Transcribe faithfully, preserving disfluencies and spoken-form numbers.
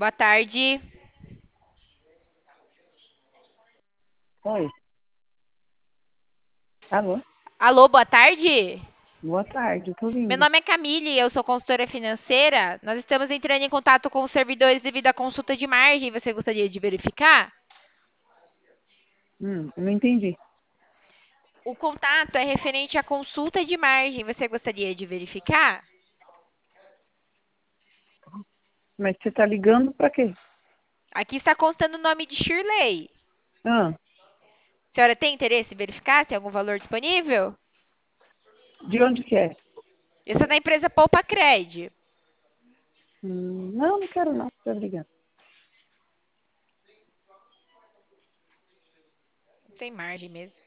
Boa tarde. Oi. Alô? Alô, boa tarde. Boa tarde, tô Meu ouvindo. nome é Camille, eu sou consultora financeira. Nós estamos entrando em contato com os servidores devido à consulta de margem. Você gostaria de verificar? Hum, eu não entendi. O contato é referente à consulta de margem. Você gostaria de verificar? Mas você tá ligando pra quê? Aqui está constando o nome de Shirley. Ah, A senhora tem interesse em verificar se tem algum valor disponível? de onde que é? Eu sou da empresa Poupa Cred. Hum, não, não quero não, tá ligando. Tem margem mesmo.